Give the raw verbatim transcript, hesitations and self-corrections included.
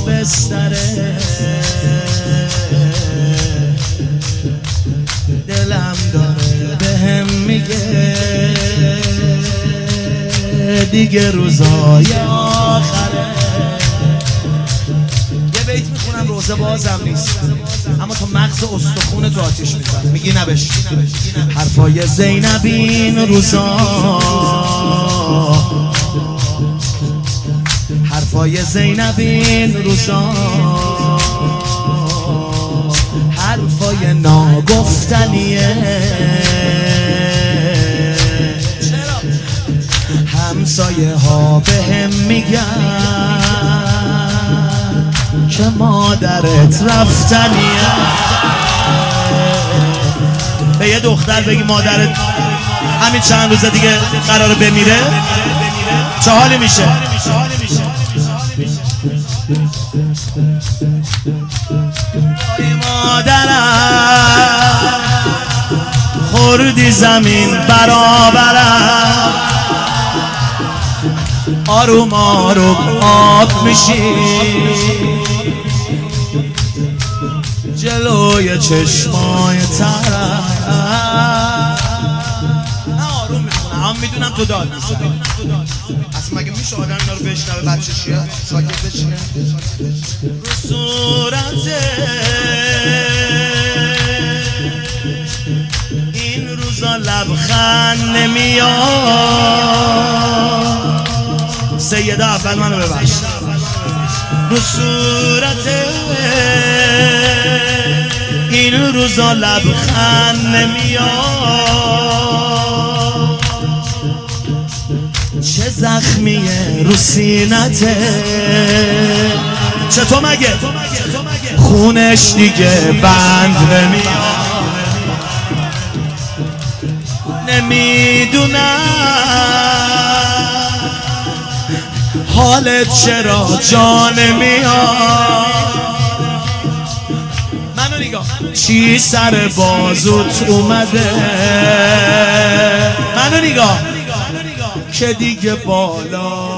بستره دلم داره بهم میگه دیگه روزای آخره. یه بیت میخونم روزه بازم نیست اما تو مغز استخون تو آتیش میزن. میگی نبش حرفای زینبین روزا، حرفای زینبین روزا، حرفای ناگفتنیه. همسایه ها بهم میگن که مادرت رفتنیه. به یه دختر بگی مادرت همین چند روز دیگه قراره بمیره چه حالی میشه؟ ای مادرم خوردی زمین برابرم، آروم آروم آب میشی جلوی چشمای ترم. نه آروم میخونم هم میدونم تو داد میزنی. اصلا مگه میشه آدم اینا رو بشنوه بچه چیه؟ ساکت بشینه رو صورته این روزا لبخند نمیاد. سیده اول منو ببخش. رو صورته این روزا لبخند نمیاد. چه زخمیه رو سینته چطور مگه خونش دیگه بند نمیاد. نمیدونم حالت چرا جا نمیاد. منو نگاه چی سر بازوت اومده. منو نگاه که دیگه بالا